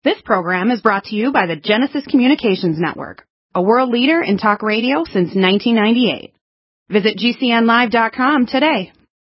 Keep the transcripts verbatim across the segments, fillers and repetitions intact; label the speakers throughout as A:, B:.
A: This program is brought to you by the Genesis Communications Network, a world leader in talk radio since nineteen ninety-eight. Visit G C N live dot com today.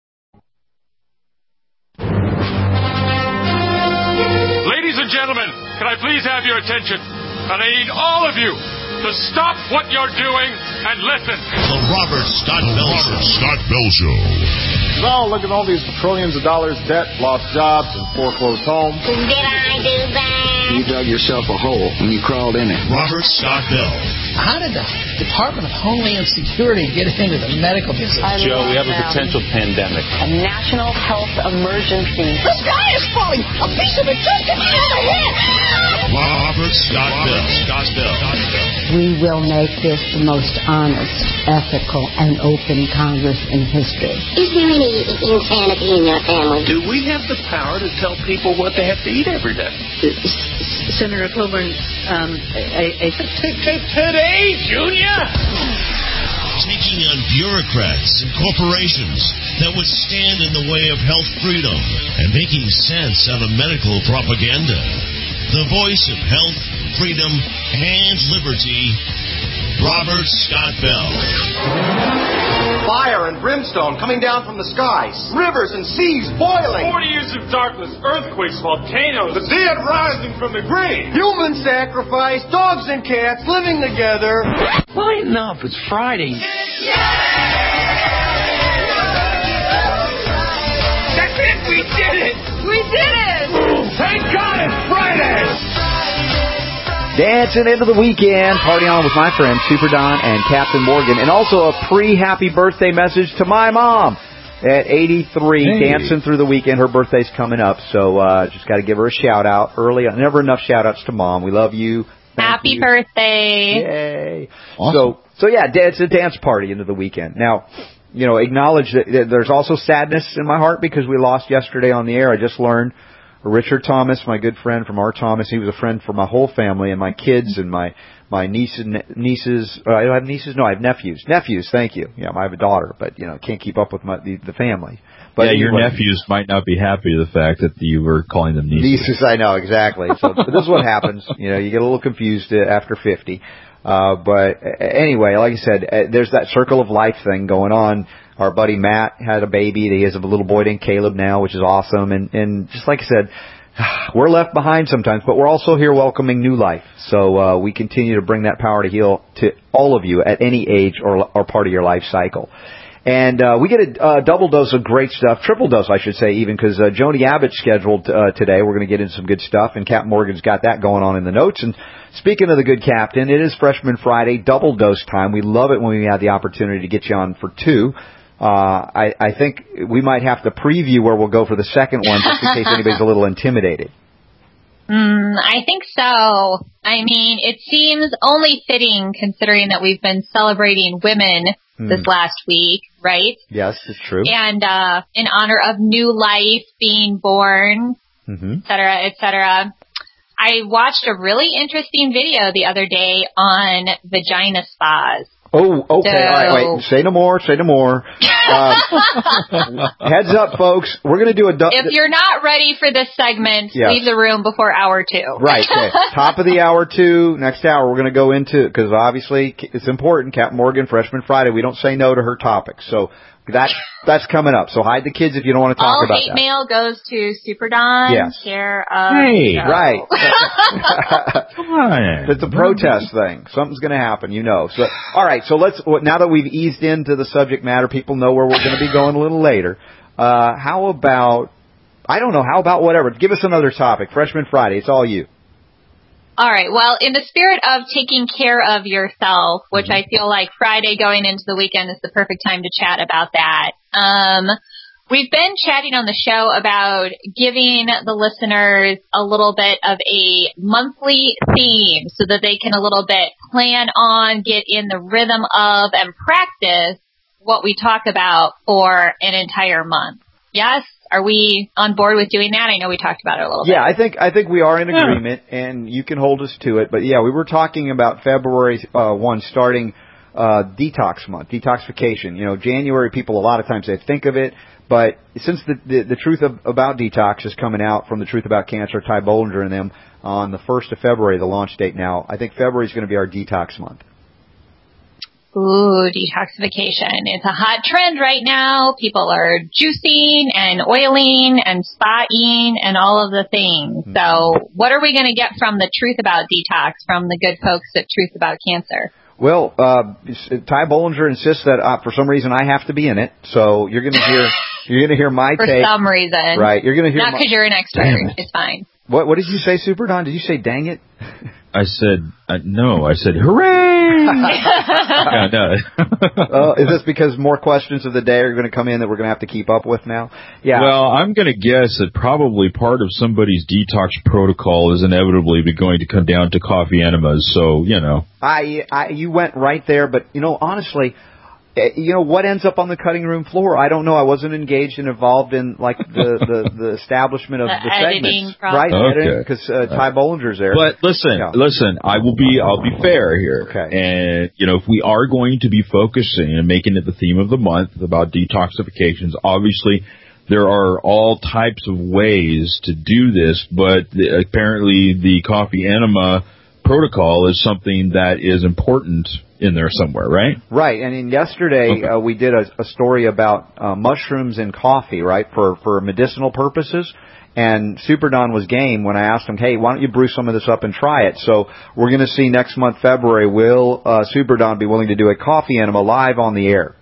B: Ladies and gentlemen, can I please have your attention? And I need all of you to stop what you're doing and listen.
C: The Robert Scott Bell Show. Scott Bell Show.
D: Well, look at all these trillions of dollars debt, lost jobs, and foreclosed homes.
E: Did I do that?
F: You dug yourself a hole when you crawled in it.
C: Robert Scott Bell.
G: How did the Department of Homeland Security get into the medical business?
H: I Joe, we have them. a potential pandemic.
I: A national health emergency.
G: The sky is falling. A piece of it just hit me on the head.
C: Robert Scott Bell. Scott Bell.
J: We will make this the most honest, ethical, and open Congress in history.
E: Is there any insanity in your family?
F: Do we have the power to tell people what they have to eat every day?
I: Senator Coburn, um, I, I...
F: Today, Junior!
C: Taking on bureaucrats and corporations that would stand in the way of health freedom and making sense out of medical propaganda. The voice of health, freedom, and liberty, Robert Scott Bell.
D: Fire and brimstone coming down from the skies. Rivers and seas boiling.
B: Forty years of darkness, earthquakes, volcanoes.
D: The dead rising from the grave. Human sacrifice, dogs and cats living together.
F: Lighten up, it's Friday.
D: That's it, we did it.
I: We did it!
D: Thank God it's Friday.
K: Dancing into the weekend, party on with my friends Super Don and Captain Morgan, and also a pre-happy birthday message to my mom at eighty-three, hey. Dancing through the weekend. Her birthday's coming up, so uh, just got to give her a shout-out early. Never enough shout-outs to Mom. We love you. Thank
L: Happy
K: you.
L: birthday.
K: Yay.
C: Awesome.
K: So, so yeah, it's a dance party into the weekend. Now, you know, acknowledge that there's also sadness in my heart because we lost yesterday on the air. I just learned Richard Thomas, my good friend from R. Thomas, he was a friend for my whole family and my kids and my my nieces. nieces uh, I don't have nieces? No, I have nephews. Nephews, thank you. Yeah, I have a daughter, but, you know, can't keep up with my, the, the family. But
M: yeah,
K: anyway,
M: your nephews might not be happy with the fact that you were calling them nieces.
K: Nieces, I know, exactly. So but this is what happens. You know, you get a little confused after fifty. Uh, but anyway, like I said, there's that circle of life thing going on. Our buddy Matt had a baby. He has a little boy named Caleb now, which is awesome. And, and just like I said, we're left behind sometimes, but we're also here welcoming new life. So uh, we continue to bring that power to heal to all of you at any age or, or part of your life cycle. And uh, we get a uh, double dose of great stuff, triple dose, I should say, even, because uh, Joni Abbott's scheduled uh, today. We're going to get into some good stuff, and Captain Morgan's got that going on in the notes. And speaking of the good captain, it is Freshman Friday, double dose time. We love it when we have the opportunity to get you on for two. Uh, I, I think we might have to preview where we'll go for the second one, just in case anybody's a little intimidated.
L: Mm, I think so. I mean, it seems only fitting considering that we've been celebrating women mm. this last week, right?
K: Yes, it's true.
L: And uh, in honor of new life being born,
K: mm-hmm.
L: et cetera, et cetera. I watched a really interesting video the other day on vagina spas.
K: Oh, okay.
L: So,
K: all right, wait. Say no more. Say no more. Um, heads up, folks. We're going to do a... Du-
L: if you're not ready for this segment, yes. leave the room before hour two.
K: Right. Okay. Top of the hour two. Next hour, we're going to go into... Because obviously, it's important. Captain Morgan, Freshman Friday, we don't say no to her topics. So that that's coming up. So hide the kids if you don't want to talk
L: All
K: about
L: hate
K: that.
L: mail goes to Super Don.
K: Yes.
L: Share of
M: Hey,
L: show.
K: Right.
M: Come on.
K: It's a protest thing. Something's going to happen, you know. So, all right. So let's. Now that we've eased into the subject matter, people know where we're going to be going a little later. Uh, how about? I don't know. How about whatever? Give us another topic. Freshman Friday. It's all you.
L: All right. Well, in the spirit of taking care of yourself, which
K: mm-hmm.
L: I feel like Friday going into the weekend is the perfect time to chat about that. Um, we've been chatting on the show about giving the listeners a little bit of a monthly theme so that they can a little bit plan on, get in the rhythm of, and practice what we talk about for an entire month. Yes? Are we on board with doing that? I know we talked about it a little
K: yeah,
L: bit.
K: Yeah, I think I think we are in agreement, and you can hold us to it. But, yeah, we were talking about February uh, first starting uh, detox month, detoxification. You know, January, people a lot of times they think of it, but since the, the, the truth of, about detox is coming out from the Truth About Cancer, Ty Bollinger and them, on the first of February, the launch date now, I think February is going to be our detox month.
L: Ooh, detoxification. It's a hot trend right now. People are juicing and oiling and spa-ing and all of the things. Mm-hmm. So what are we going to get from the Truth About Detox, from the good folks at Truth About Cancer?
K: Well, uh, Ty Bollinger insists that uh, for some reason I have to be in it. So you're going to hear you're going to hear my
L: for
K: take.
L: For some reason.
K: Right. You're going to hear
L: Not because
K: my...
L: you're an expert. It's fine.
K: What What did you say, Super Don? Did you say dang it?
M: I said, uh, no, I said, hooray! yeah, no.
K: uh, is this because more questions of the day are going to come in that we're going to have to keep up with now? Yeah.
M: Well, I'm going to guess that probably part of somebody's detox protocol is inevitably going to come down to coffee enemas. So, you know.
K: I, I You went right there, but, you know, honestly, you know, what ends up on the cutting room floor? I don't know. I wasn't engaged and involved in, like, the, the, the establishment of the,
L: the
K: segments.
L: Process.
K: Right,
M: okay.
K: Because uh, Ty Bollinger's there.
M: But listen,
K: yeah.
M: listen, I will be, I'll be fair here.
K: Okay.
M: And, you know, if we are going to be focusing and making it the theme of the month about detoxifications, obviously there are all types of ways to do this, but the, apparently the coffee enema protocol is something that is important in there somewhere, right?
K: Right, and in yesterday okay. uh, we did a, a story about uh, mushrooms in coffee, right, for, for medicinal purposes, and Super Don was game when I asked him, hey, why don't you brew some of this up and try it? So we're going to see next month, February, will uh, Super Don be willing to do a coffee enema live on the air?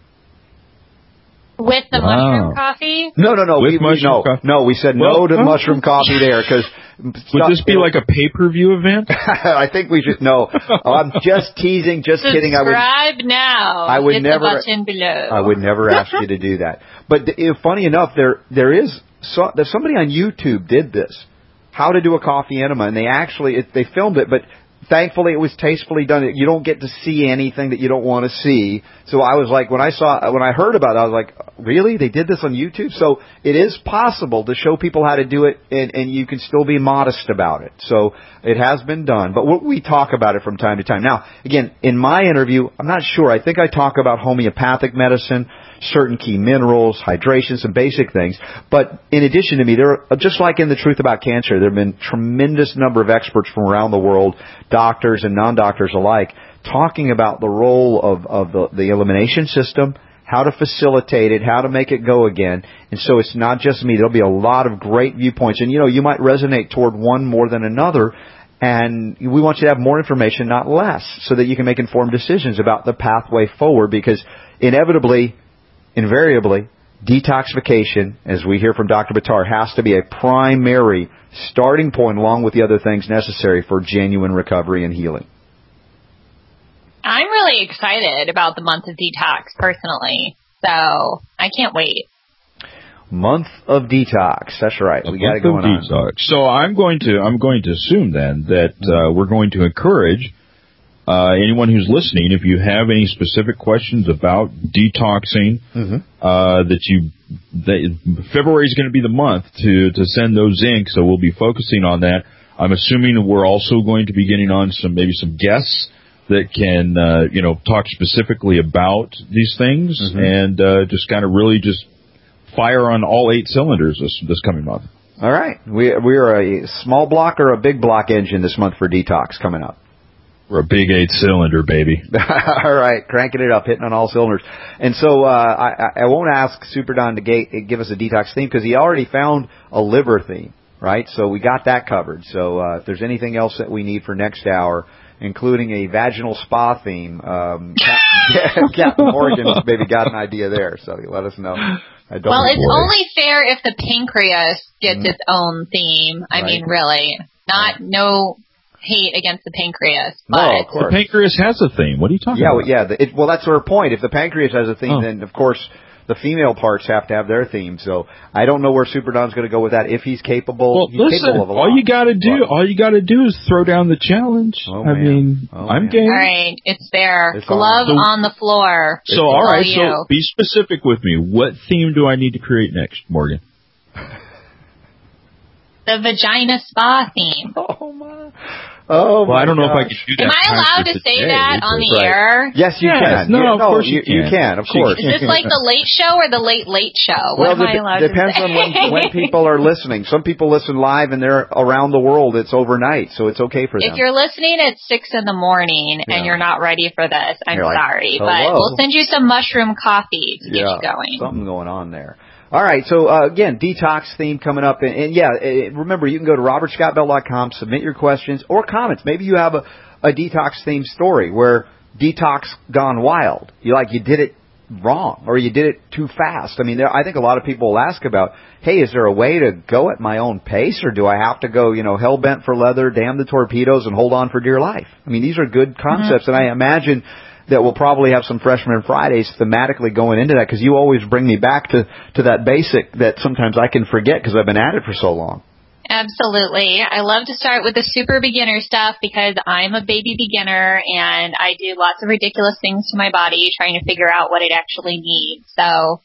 L: With the
M: wow.
L: mushroom coffee?
K: No, no, no.
M: With
K: we,
M: mushroom
K: no,
M: coffee?
K: no, we said
M: well,
K: no to
M: oh.
K: mushroom coffee there because...
M: Would this be like a pay-per-view event?
K: I think we should. No, I'm just teasing, just
L: Subscribe
K: kidding. I would
L: now.
K: I would
L: Hit
K: never.
L: The button below.
K: I would never ask you to do that. But the, funny enough, there there is so, there's somebody on YouTube did this, how to do a coffee enema, and they actually it, they filmed it, but. Thankfully, it was tastefully done. You don't get to see anything that you don't want to see. So I was like, when I saw, when I heard about it, I was like, really? They did this on YouTube? So it is possible to show people how to do it, and, and you can still be modest about it. So it has been done. But we talk about it from time to time. Now, again, in my interview, I'm not sure. I think I talk about homeopathic medicine, certain key minerals, hydration, some basic things. But in addition to me, there are, just like in the Truth About Cancer, there have been tremendous number of experts from around the world, doctors and non-doctors alike, talking about the role of, of the, the elimination system, how to facilitate it, how to make it go again. And so it's not just me. There'll be a lot of great viewpoints. And, you know, you might resonate toward one more than another. And we want you to have more information, not less, so that you can make informed decisions about the pathway forward. Because inevitably, invariably, detoxification, as we hear from Doctor Buttar, has to be a primary starting point along with the other things necessary for genuine recovery and healing.
L: I'm really excited about the month of detox, personally. So I can't wait.
K: Month of detox. That's right.
M: A
K: we got it going on.
M: Detox. So I'm going to I'm going to assume then that uh, we're going to encourage uh, anyone who's listening, if you have any specific questions about detoxing, mm-hmm. uh, that you that February is going to be the month to to send those in. So we'll be focusing on that. I'm assuming we're also going to be getting on some maybe some guests that can uh, you know talk specifically about these things mm-hmm. and uh, just kind of really just fire on all eight cylinders this this coming month.
K: All right, we we are a small block or a big block engine this month for detox coming up.
M: We're a big eight cylinder, baby.
K: All right, cranking it up, hitting on all cylinders. And so uh, I, I won't ask Super Don to ga- give us a detox theme because he already found a liver theme, right? So we got that covered. So uh, if there's anything else that we need for next hour, including a vaginal spa theme, um, Captain, Captain Morgan's maybe got an idea there. So let us know. I don't
L: well, it's
K: worry.
L: only fair if the pancreas gets mm. its own theme. I right. mean, really, not right. no. hate against the pancreas, but
K: no, of course.
M: The pancreas has a theme. What are you talking
K: yeah,
M: about?
K: Well, yeah, the, it, well, that's our point. If the pancreas has a theme, oh. then of course the female parts have to have their theme. So I don't know where Super Don's going to go with that. If he's capable,
M: well,
K: he's
M: listen,
K: capable of a lot.
M: all you got to do, but, all you got to do is throw down the challenge.
K: Oh,
M: I
K: man.
M: mean,
K: oh,
M: I'm
K: man.
M: game.
L: All right, it's there.
K: It's
L: Glove on. on the floor.
M: So, all right, so be specific with me. What theme do I need to create next, Morgan?
L: The vagina spa theme.
K: Oh, my. Oh,
M: well,
K: my
M: I don't
K: gosh.
M: know if I can do that.
L: Am I allowed to say
M: today,
L: that on the
K: right.
L: air?
K: Yes, you
M: yes,
K: can.
M: No,
K: you,
M: of
K: no,
M: course you,
K: you
M: can.
K: You can, of course.
L: Is this like the late show or the late late show?
K: Well,
L: What am
K: it
L: I allowed
K: depends
L: to say?
K: on when, when people are listening. Some people listen live and they're around the world. It's overnight, so it's okay for them.
L: If you're listening at six in the morning
K: yeah.
L: and you're not ready for this, I'm
K: like,
L: sorry,
K: hello?
L: but we'll send you some mushroom coffee to
K: yeah,
L: get you going.
K: Something going on there. All right, so uh, again, detox theme coming up, and, and yeah, it, remember you can go to robert scott bell dot com, submit your questions or comments. Maybe you have a, a detox themed story where detox gone wild. You like you did it wrong or you did it too fast. I mean, there, I think a lot of people will ask about, hey, is there a way to go at my own pace, or do I have to go, you know, hell bent for leather, damn the torpedoes, and hold on for dear life? I mean, these are good concepts, mm-hmm. and I imagine that we'll probably have some Freshman Fridays thematically going into that, because you always bring me back to, to that basic that sometimes I can forget because I've been at it for so long.
L: Absolutely. I love to start with the super beginner stuff because I'm a baby beginner and I do lots of ridiculous things to my body trying to figure out what it actually needs. So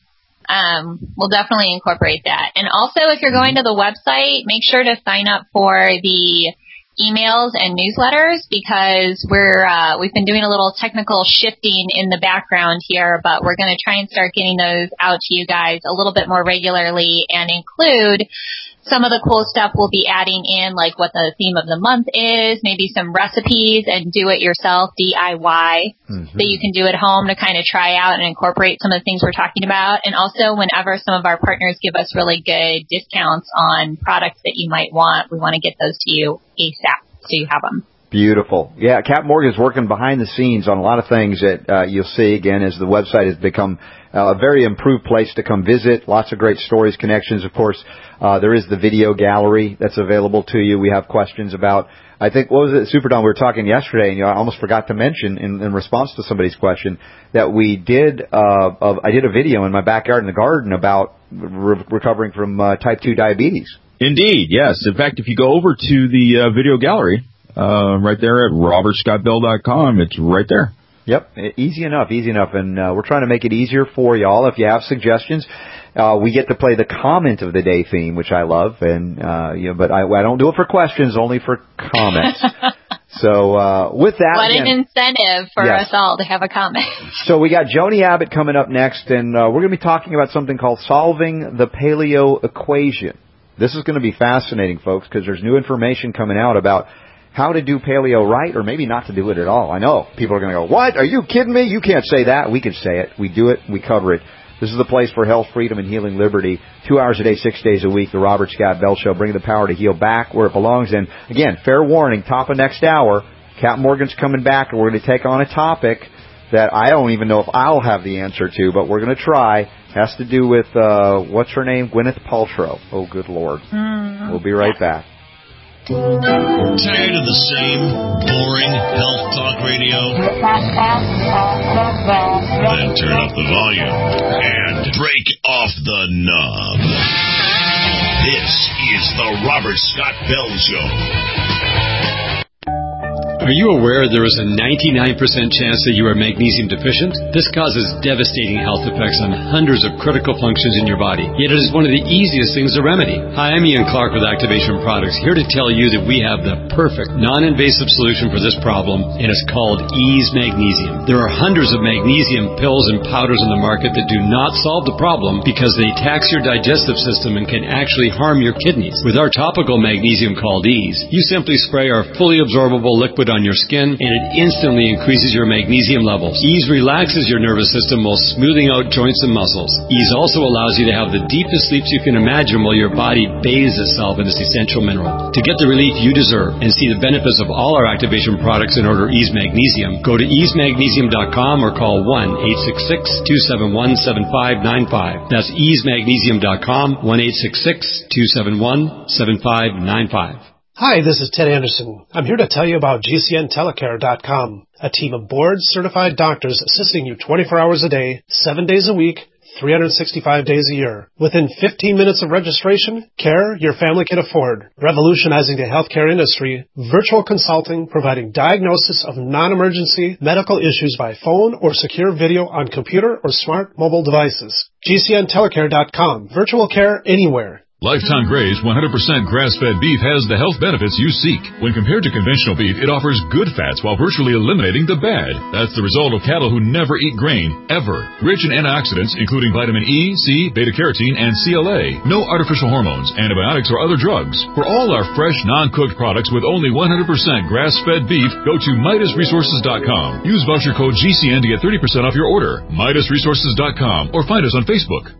L: um, we'll definitely incorporate that. And also, if you're going to the website, make sure to sign up for the emails and newsletters, because we're uh, we've been doing a little technical shifting in the background here, but we're going to try and start getting those out to you guys a little bit more regularly and include some of the cool stuff we'll be adding in, like what the theme of the month is, maybe some recipes and do-it-yourself, D I Y, mm-hmm. that you can do at home to kind of try out and incorporate some of the things we're talking about. And also, whenever some of our partners give us really good discounts on products that you might want, we want to get those to you ASAP so you have them.
K: Beautiful. Yeah, Kat Morgan's working behind the scenes on a lot of things that uh, you'll see, again, as the website has become uh, a very improved place to come visit. Lots of great stories, connections. Of course, uh, there is the video gallery that's available to you. We have questions about, I think, what was it, Super Don, we were talking yesterday, and you know, I almost forgot to mention in, in response to somebody's question that we did, uh, of, I did a video in my backyard in the garden about re- recovering from uh, type two diabetes.
M: Indeed, yes. In fact, if you go over to the uh, video gallery, Uh, right there at robert scott bell dot com. It's right there.
K: Yep, easy enough, easy enough. And uh, we're trying to make it easier for y'all. If you have suggestions, uh, we get to play the comment of the day theme, which I love. And uh, you know, but I, I don't do it for questions, only for comments. So uh, with that,
L: what
K: again,
L: an incentive for
K: yes.
L: us all to have a comment.
K: So we got Joni Abbott coming up next, and uh, we're going to be talking about something called solving the paleo equation. This is going to be fascinating, folks, because there's new information coming out about how to do paleo right, or maybe not to do it at all. I know people are going to go, what? Are you kidding me? You can't say that. We can say it. We do it. We cover it. This is the place for health, freedom, and healing liberty. Two hours a day, six days a week. The Robert Scott Bell Show, bringing the power to heal back where it belongs. And again, fair warning, top of next hour, Kat Morgan's coming back, and we're going to take on a topic that I don't even know if I'll have the answer to, but we're going to try. It has to do with, uh, what's her name? Gwyneth Paltrow. Oh, good Lord. Mm. We'll be right back.
C: Tired of the same boring health talk radio? Then turn up the volume and break off the knob. This is the Robert Scott Bell Show.
N: Are you aware there is a ninety-nine percent chance that you are magnesium deficient? This causes devastating health effects on hundreds of critical functions in your body, yet it is one of the easiest things to remedy. Hi, I'm Ian Clark with Activation Products, here to tell you that we have the perfect non-invasive solution for this problem, and it's called Ease Magnesium. There are hundreds of magnesium pills and powders on the market that do not solve the problem because they tax your digestive system and can actually harm your kidneys. With our topical magnesium called Ease, you simply spray our fully absorbable liquid on your skin, and it instantly increases your magnesium levels. Ease relaxes your nervous system while smoothing out joints and muscles. Ease also allows you to have the deepest sleeps you can imagine while your body bathes itself in this essential mineral. To get the relief you deserve and see the benefits of all our activation products in order Ease Magnesium, go to ease magnesium dot com or call one eight six six, two seven one, seven five nine five. That's ease magnesium dot com, one eight six six, two seven one, seven five nine five.
O: Hi, this is Ted Anderson. I'm here to tell you about G C N telecare dot com, a team of board-certified doctors assisting you twenty-four hours a day, seven days a week, three hundred sixty-five days a year. Within fifteen minutes of registration, care your family can afford. Revolutionizing the healthcare industry, virtual consulting, providing diagnosis of non-emergency medical issues by phone or secure video on computer or smart mobile devices. G C N telecare dot com, virtual care anywhere.
P: Lifetime Gray's one hundred percent grass-fed beef has the health benefits you seek. When compared to conventional beef, it offers good fats while virtually eliminating the bad. That's the result of cattle who never eat grain, ever. Rich in antioxidants, including vitamin E, C, beta-carotene, and C L A. No artificial hormones, antibiotics, or other drugs. For all our fresh, non-cooked products with only one hundred percent grass-fed beef, go to Midas Resources dot com. Use voucher code G C N to get thirty percent off your order. Midas Resources dot com or find us on Facebook.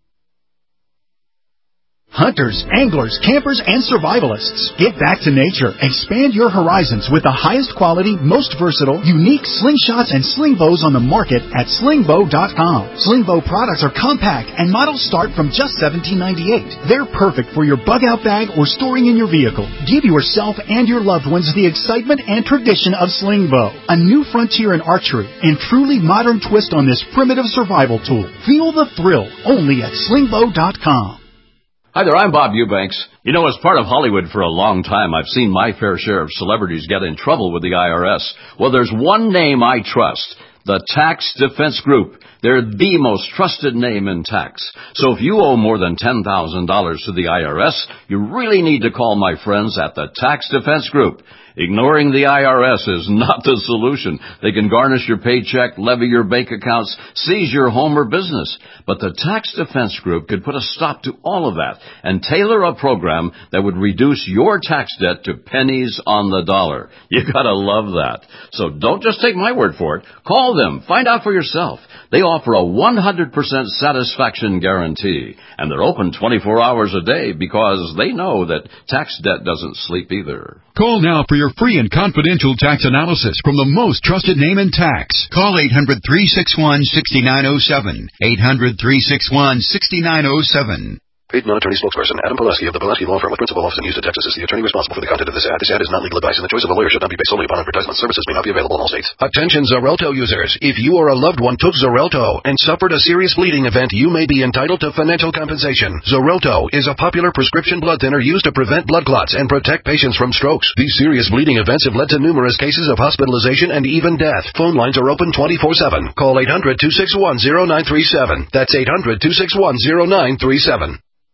Q: Hunters, anglers, campers, and survivalists. Get back to nature. Expand your horizons with the highest quality, most versatile, unique slingshots and sling bows on the market at sling bow dot com. Sling bow products are compact and models start from just seventeen ninety-eight. They're perfect for your bug out bag or storing in your vehicle. Give yourself and your loved ones the excitement and tradition of sling bow. A new frontier in archery and truly modern twist on this primitive survival tool. Feel the thrill only at sling bow dot com.
R: Hi there, I'm Bob Eubanks. You know, as part of Hollywood for a long time, I've seen my fair share of celebrities get in trouble with the I R S. Well, there's one name I trust, the Tax Defense Group. They're the most trusted name in tax. So if you owe more than ten thousand dollars to the I R S, you really need to call my friends at the Tax Defense Group. Ignoring the I R S is not the solution. They can garnish your paycheck, levy your bank accounts, seize your home or business. But the Tax Defense Group could put a stop to all of that and tailor a program that would reduce your tax debt to pennies on the dollar. You gotta love that. So don't just take my word for it. Call them. Find out for yourself. They offer a one hundred percent satisfaction guarantee. And they're open twenty-four hours a day because they know that tax debt doesn't sleep either.
S: Call now for your free and confidential tax analysis from the most trusted name in tax. Call eight hundred, three six one, six nine zero seven. eight hundred, three six one, six nine zero seven.
T: Paid non-attorney spokesperson Adam Pulaski of the Pulaski Law Firm with principal office in Houston, Texas is the attorney responsible for the content of this ad. This ad is not legal advice, and the choice of a lawyer should not be based solely upon advertisement. Services may not be available in all states. Attention Xarelto users. If you or a loved one took Xarelto and suffered a serious bleeding event, you may be entitled to financial compensation. Xarelto is a popular prescription blood thinner used to prevent blood clots and protect patients from strokes. These serious bleeding events have led to numerous cases of hospitalization and even death. Phone lines are open twenty-four seven. Call eight hundred, two six one, zero nine three seven. That's eight hundred, two six one, zero nine three seven.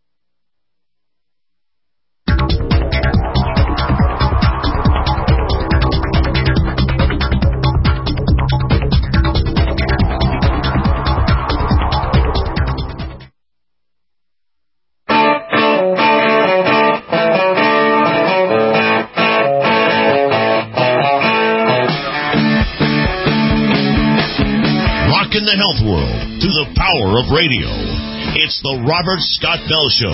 C: In the health world through the power of radio. It's the Robert Scott Bell Show.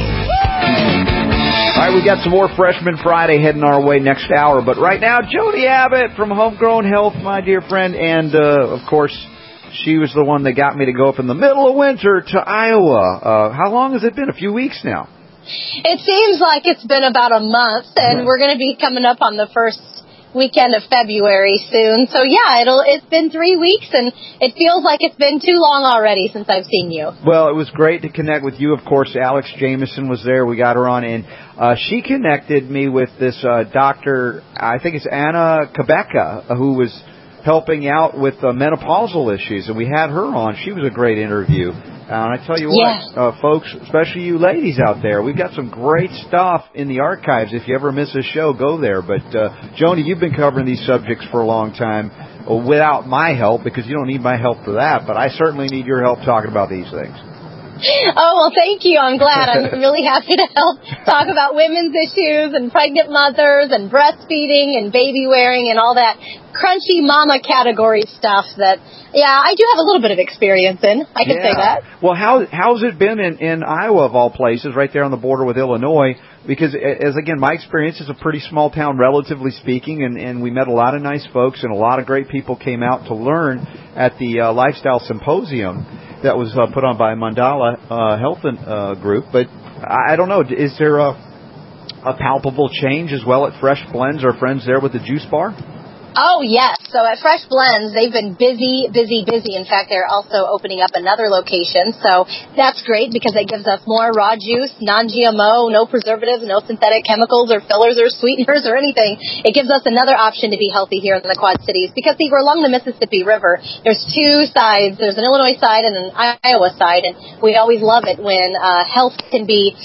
K: All right, we got some more Freshman Friday heading our way next hour, but right now, Jody Abbott from Homegrown Health, my dear friend, and uh, of course, she was the one that got me to go up in the middle of winter to Iowa. Uh, how long has it been? A few weeks now.
U: It seems like it's been about a month, and we're going to be coming up on the first weekend of February soon. So yeah, it'll it's been three weeks and it feels like it's been too long already since I've seen you. Well, it was great to connect with you. Of course, Alex Jameson was there. We got her on, and uh, she connected me with this uh, doctor, I think it's Anna Kabeka, who was helping out with uh, menopausal issues, and we had her on. She was a great interview. Uh, and I tell you what, yeah. uh, folks, especially you ladies out there, we've got some great stuff in the archives. If you ever miss a show, go there. But, uh, Joni, you've been covering these subjects for a long time uh, without my help, because you don't need my help for that. But I certainly need your help talking about these things. Oh, well, thank you. I'm glad. I'm really happy to help talk about women's issues and pregnant mothers and breastfeeding and baby wearing and all that crunchy mama category stuff that, yeah, I do have a little bit of experience in. I can yeah. say that. Well, how how's it been in, in Iowa, of all places, right there on the border with Illinois? Because, as again, my experience is a pretty small town, relatively speaking, and, and we met a lot of nice folks, and a lot of great people came out to learn at the uh, Lifestyle Symposium that was uh, put on by Mandala uh, Health uh, Group. But I don't know, is there a, a palpable change as well at Fresh Blends, our friends there with the juice bar? Oh, yes. So at Fresh Blends, they've been busy, busy, busy. In fact, they're also opening up another location. So that's great because it gives us more raw juice, non-G M O, no preservatives, no synthetic chemicals or fillers or sweeteners or anything. It gives us another option to be healthy here in the Quad Cities because, see, we're along the Mississippi River. There's two sides. There's an Illinois side and an Iowa side, and we always love it when uh, health can be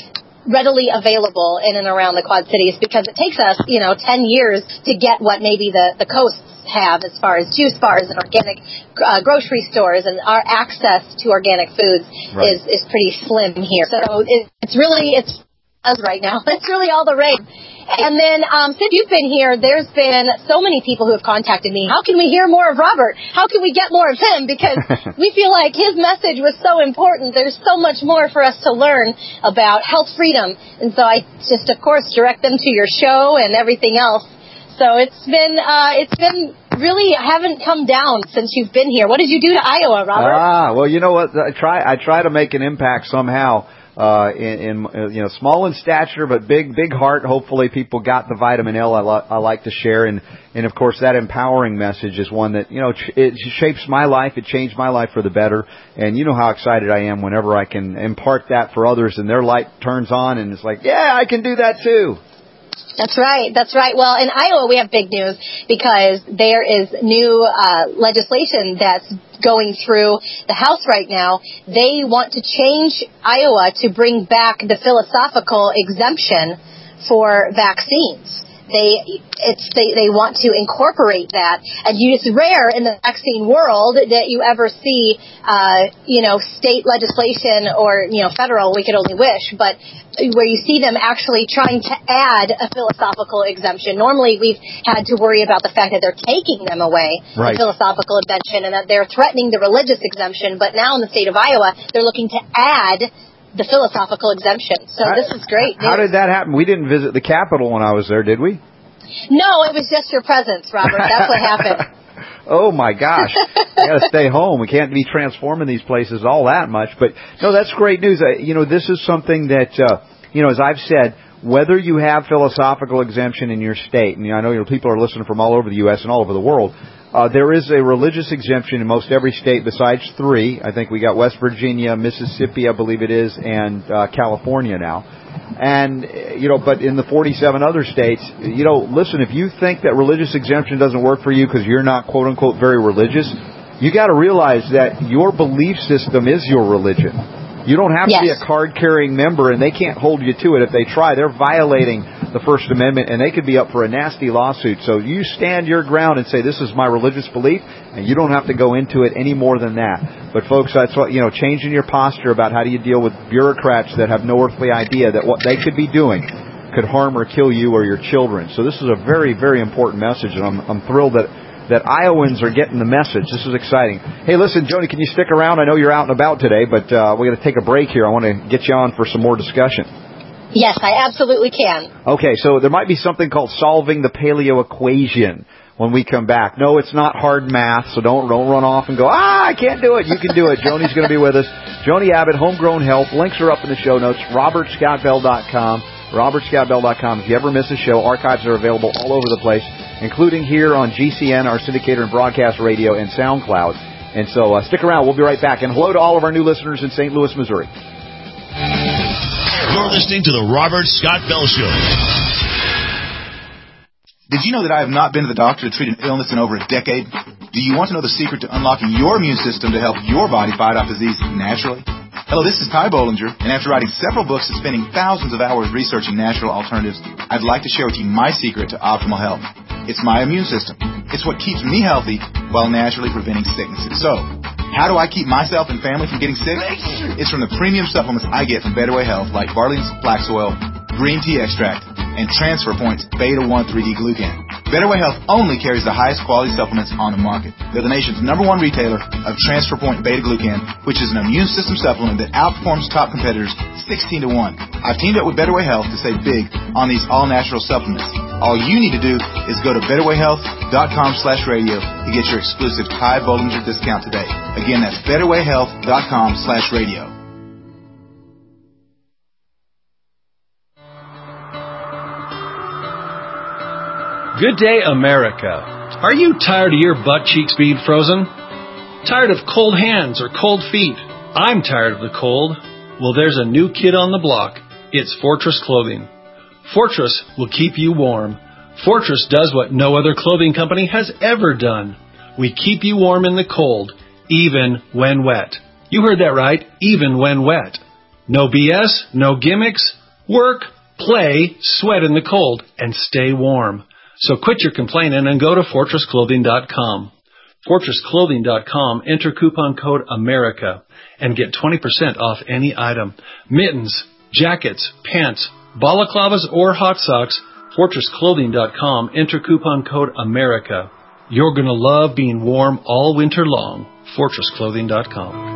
U: readily available in and around the Quad Cities, because it takes us, you know, ten years to get what maybe the, the coasts have as far as juice bars and organic uh, grocery stores, and our access to organic foods right. is, is pretty slim here. So it, it's really, it's us right now. It's really all the rage. And then um, since you've been here, there's been so many people who have contacted me. How can we hear more of Robert? How can we get more of him? Because we feel like his message was so important. There's so much more for us to learn about health freedom. And so I just, of course, direct them to your show and everything else. So it's been, uh, it's been really, I haven't come down since you've been here. What did you do to Iowa, Robert?
K: Ah, well, you know what? I try, I try to make an impact somehow. Uh, in, in, uh, you know, small in stature, but big, big heart. Hopefully people got the vitamin L I, lo- I like to share. And, and of course that empowering message is one that, you know, ch- it shapes my life. It changed my life for the better. And you know how excited I am whenever I can impart that for others and their light turns on and it's like, yeah, I can do that too.
U: That's right. That's right. Well, in Iowa, we have big news because there is new uh, legislation that's going through the House right now. They want to change Iowa to bring back the philosophical exemption for vaccines. They it's they, they want to incorporate that, and you, it's rare in the vaccine world that you ever see, uh, you know, state legislation or you know federal. We could only wish, but where you see them actually trying to add a philosophical exemption. Normally, we've had to worry about the fact that they're taking them away, right. the philosophical exemption, and that they're threatening the religious exemption. But now in the state of Iowa, they're looking to add the philosophical exemption. So how, this is great news.
K: How did that happen? We didn't visit the Capitol when I was there, did we?
U: No, it was just your presence, Robert. That's what happened.
K: Oh, my gosh. I got to stay home. We can't be transforming these places all that much. But, no, that's great news. Uh, you know, this is something that, uh, you know, as I've said, whether you have philosophical exemption in your state, and you know, I know you know, people are listening from all over the U S and all over the world, Uh, there is a religious exemption in most every state besides three. I think we got West Virginia, Mississippi, I believe it is, and uh, California now. And, you know, but in the forty-seven other states, you know, listen, if you think that religious exemption doesn't work for you because you're not, quote unquote, very religious, you got to realize that your belief system is your religion. You don't have yes. to be a card-carrying member, and they can't hold you to it. If they try, they're violating the First Amendment, and they could be up for a nasty lawsuit. So you stand your ground and say, this is my religious belief, and you don't have to go into it any more than that. But, folks, that's what, you know, changing your posture about how do you deal with bureaucrats that have no earthly idea that what they could be doing could harm or kill you or your children. So this is a very, very important message, and I'm, I'm thrilled that that Iowans are getting the message. This is exciting. Hey, listen, Joni, can you stick around? I know you're out and about today, but uh, we're going to take a break here. I want to get you on for some more discussion.
U: Yes, I absolutely can.
K: Okay, so there might be something called solving the paleo equation when we come back. No, it's not hard math, so don't, don't run off and go, ah, I can't do it. You can do it. Joni's going to be with us. Joni Abbott, Homegrown Health. Links are up in the show notes, robert scott bell dot com. robert scott bell dot com. If you ever miss a show, archives are available all over the place, including here on G C N, our syndicator and broadcast radio, and SoundCloud. And so uh, stick around. We'll be right back. And hello to all of our new listeners in Saint Louis, Missouri.
C: You're listening to the Robert Scott Bell Show.
A: Did you know that I have not been to the doctor to treat an illness in over a decade? Do you want to know the secret to unlocking your immune system to help your body fight off disease naturally? Hello, this is Ty Bollinger, and after writing several books and spending thousands of hours researching natural alternatives, I'd like to share with you my secret to optimal health. It's my immune system. It's what keeps me healthy while naturally preventing sicknesses. So, how do I keep myself and family from getting sick? It's from the premium supplements I get from Better Way Health, like Barley's Flax Oil, Green Tea Extract, and Transfer Point's Beta one three D Glucan. Better Way Health only carries the highest quality supplements on the market. They're the nation's number one retailer of Transfer Point Beta Glucan, which is an immune system supplement that outperforms top competitors sixteen to one. I've teamed up with Better Way Health to save big on these all-natural supplements. All you need to do is go to betterwayhealth.com slash radio to get your exclusive Ty Bollinger discount today. Again, that's betterwayhealth.com slash radio.
V: Good day, America. Are you tired of your butt cheeks being frozen? Tired of cold hands or cold feet? I'm tired of the cold. Well, there's a new kid on the block. It's Fortress Clothing. Fortress will keep you warm. Fortress does what no other clothing company has ever done. We keep you warm in the cold, even when wet. You heard that right, even when wet. No B S, no gimmicks, Work, play, sweat in the cold, and stay warm. So quit your complaining and go to fortress clothing dot com. fortress clothing dot com, enter coupon code AMERICA and get twenty percent off any item. Mittens, jackets, pants, balaclavas, or hot socks, fortress clothing dot com, enter coupon code AMERICA. You're going to love being warm all winter long. fortress clothing dot com.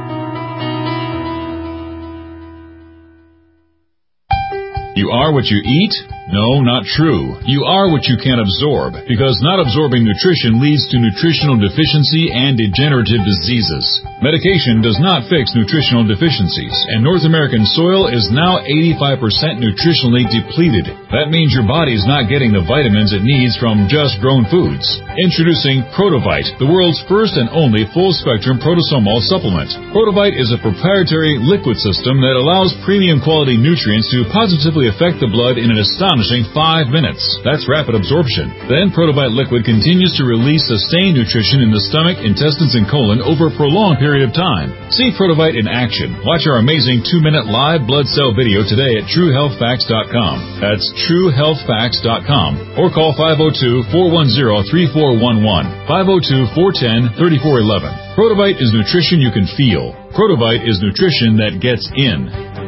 P: You are what you eat? No, not true. You are what you can absorb, because not absorbing nutrition leads to nutritional deficiency and degenerative diseases. Medication does not fix nutritional deficiencies, and North American soil is now eighty-five percent nutritionally depleted. That means your body's not getting the vitamins it needs from just grown foods. Introducing Protovite, the world's first and only full-spectrum protosomal supplement. Protovite is a proprietary liquid system that allows premium quality nutrients to positively affect the blood in an astonishing five minutes. That's rapid absorption. Then Protovite liquid continues to release sustained nutrition in the stomach, intestines, and colon over a prolonged period of time. See Protovite in action. Watch our amazing two-minute live blood cell video today at true health facts dot com. That's true health facts dot com. Or call five oh two, four one oh, three four one one, five oh two, four one oh, three four one one. Protovite is nutrition you can feel. Protovite is nutrition that gets in.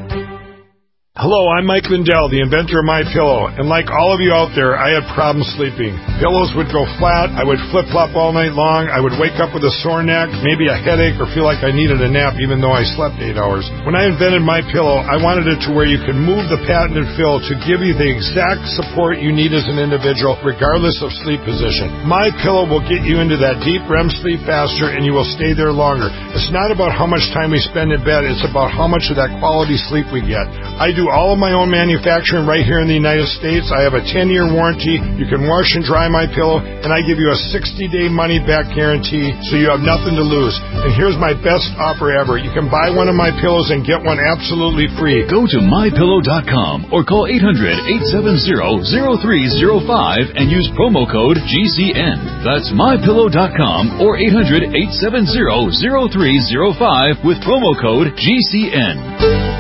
G: Hello, I'm Mike Lindell, the inventor of MyPillow, and like all of you out there, I had problems sleeping. Pillows would go flat, I would flip-flop all night long, I would wake up with a sore neck, maybe a headache, or feel like I needed a nap even though I slept eight hours. When I invented MyPillow, I wanted it to where you can move the patented fill to give you the exact support you need as an individual, regardless of sleep position. MyPillow will get you into that deep R E M sleep faster, and you will stay there longer. It's not about how much time we spend in bed, it's about how much of that quality sleep we get. I do all of my own manufacturing right here in the United States. I have a ten-year warranty. You can wash and dry my pillow, and I give you a sixty-day money-back guarantee, so you have nothing to lose. And here's my best offer ever. You can buy one of my pillows and get one absolutely free.
P: Go to my pillow dot com or call eight hundred, eight seven zero, zero three zero five and use promo code G C N. That's my pillow dot com or eight hundred, eight seven zero, zero three zero five with promo code G C N.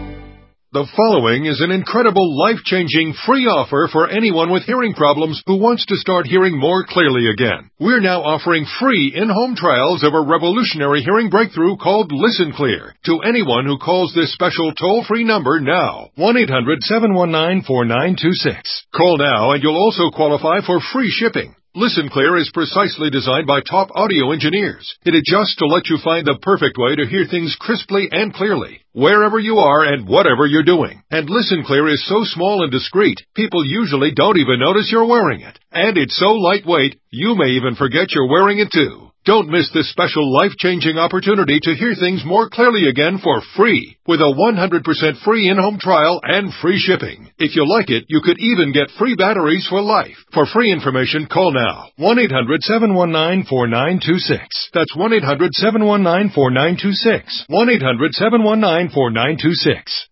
H: The following is an incredible, life-changing free offer for anyone with hearing problems who wants to start hearing more clearly again. We're now offering free in-home trials of a revolutionary hearing breakthrough called Listen Clear to anyone who calls this special toll-free number now, one eight hundred, seven one nine, four nine two six. Call now and you'll also qualify for free shipping. Listen Clear is precisely designed by top audio engineers. It adjusts to let you find the perfect way to hear things crisply and clearly, wherever you are and whatever you're doing. And Listen Clear is so small and discreet, people usually don't even notice you're wearing it. And it's so lightweight, you may even forget you're wearing it too. Don't miss this special life-changing opportunity to hear things more clearly again for free, with a one hundred percent free in-home trial and free shipping. If you like it, you could even get free batteries for life. For free information, call now, one eight hundred, seven one nine, four nine two six. That's one eight hundred, seven one nine, four nine two six. one eight hundred, seven one nine, four nine two six.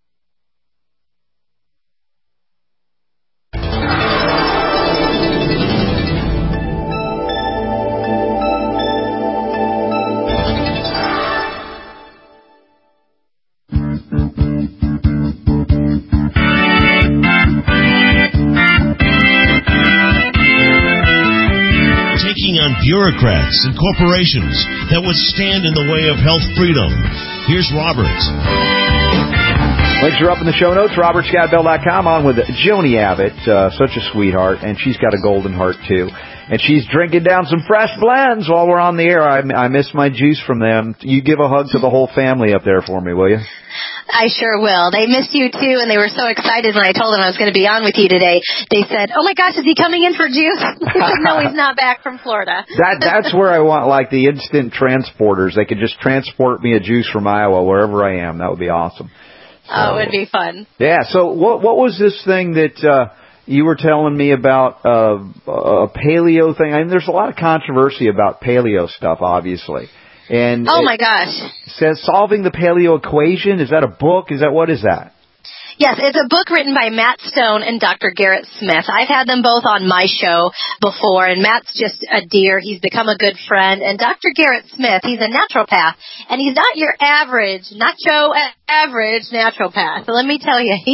C: On bureaucrats and corporations that would stand in the way of health freedom. Here's Robert.
K: Links are up in the show notes, robert scott bell dot com. On with Joni Abbott, uh, such a sweetheart, and she's got a golden heart, too. And she's drinking down some fresh blends while we're on the air. I, I miss my juice from them. You give a hug to the whole family up there for me, will you?
U: I sure will. They missed you, too, and they were so excited when I told them I was going to be on with you today. They said, oh, my gosh, is he coming in for juice? I said, no, he's not back from Florida.
K: that That's where I want, like, the instant transporters. They could just transport me a juice from Iowa wherever I am. That would be awesome. So,
U: oh, it would be fun.
K: Yeah, so what what was this thing that uh, you were telling me about, uh, a paleo thing? I mean, there's a lot of controversy about paleo stuff, obviously. And
U: oh, my gosh.
K: Says Solving the Paleo Equation. Is that a book? Is that what is that?
U: Yes, it's a book written by Matt Stone and Doctor Garrett Smith. I've had them both on my show before, and Matt's just a dear. He's become a good friend. And Doctor Garrett Smith, he's a naturopath, and he's not your average, nacho average naturopath. So let me tell you, he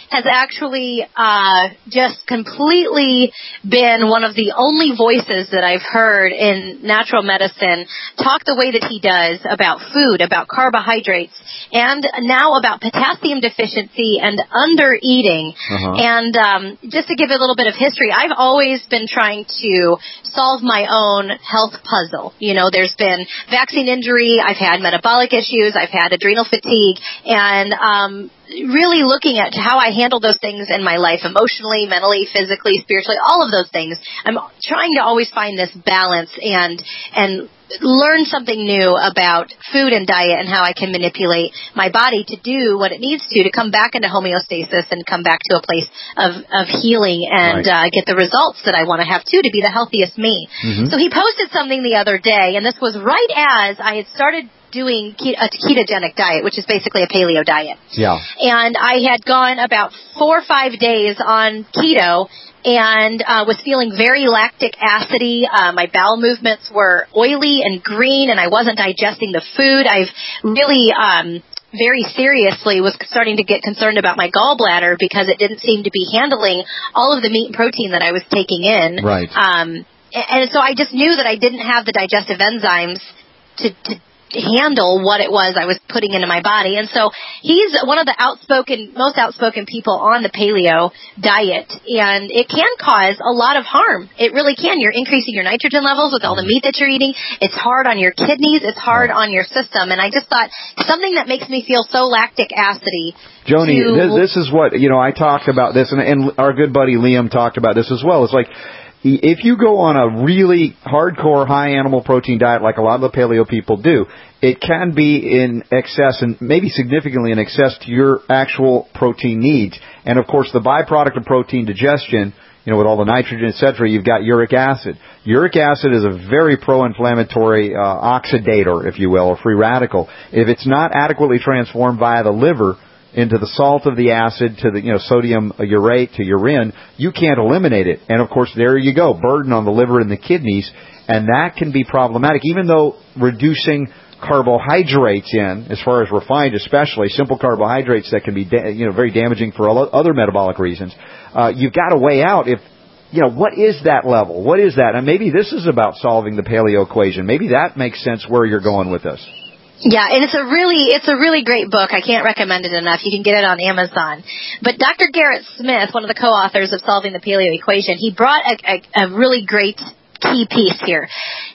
U: has actually uh, just completely been one of the only voices that I've heard in natural medicine talk the way that he does about food, about carbohydrates, and now about potassium deficiency and under-eating. Uh-huh. And um, just to give a little bit of history, I've always been trying to solve my own health puzzle. You know, there's been vaccine injury, I've had metabolic issues, I've had adrenal fatigue, and um, really looking at how I handle those things in my life, emotionally, mentally, physically, spiritually, all of those things. I'm trying to always find this balance and and learn something new about food and diet and how I can manipulate my body to do what it needs to to come back into homeostasis and come back to a place of, of healing and right. uh, get the results that I want to have too, to be the healthiest me. Mm-hmm. So he posted something the other day, and this was right as I had started doing a ketogenic diet, which is basically a paleo diet.
K: Yeah.
U: And I had gone about four or five days on keto and uh, was feeling very lactic acidy. Uh, my bowel movements were oily and green, and I wasn't digesting the food. I've really um, very seriously was starting to get concerned about my gallbladder because it didn't seem to be handling all of the meat and protein that I was taking in.
K: Right.
U: Um, and so I just knew that I didn't have the digestive enzymes to, to handle what it was I was putting into my body. And so he's one of the outspoken, most outspoken people on the paleo diet, and it can cause a lot of harm. It really can. You're increasing your nitrogen levels with all the meat that you're eating. It's hard on your kidneys. It's hard on your system. And I just thought something that makes me feel so lactic acidy.
K: Joni,
U: to...
K: this, this is what, you know, I talked about this, and, and our good buddy Liam talked about this as well. It's like, if you go on a really hardcore high animal protein diet like a lot of the paleo people do, it can be in excess and maybe significantly in excess to your actual protein needs. And, of course, the byproduct of protein digestion, you know, with all the nitrogen, et cetera, you've got uric acid. Uric acid is a very pro-inflammatory uh, oxidator, if you will, or free radical. If it's not adequately transformed via the liver into the salt of the acid to the, you know, sodium urate to urine, you can't eliminate it. And, of course, there you go, burden on the liver and the kidneys, and that can be problematic. Even though reducing carbohydrates in, as far as refined especially, simple carbohydrates that can be, da- you know, very damaging for other metabolic reasons, uh, you've got to weigh out if, you know, what is that level? What is that? And maybe this is about solving the paleo equation. Maybe that makes sense where you're going with this.
U: Yeah, and it's a really it's a really great book. I can't recommend it enough. You can get it on Amazon. But Doctor Garrett Smith, one of the co-authors of Solving the Paleo Equation, he brought a, a, a really great key piece here.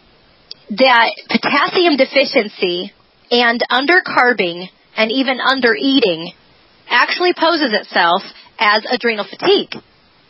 U: That potassium deficiency and undercarbing and even undereating actually poses itself as adrenal fatigue.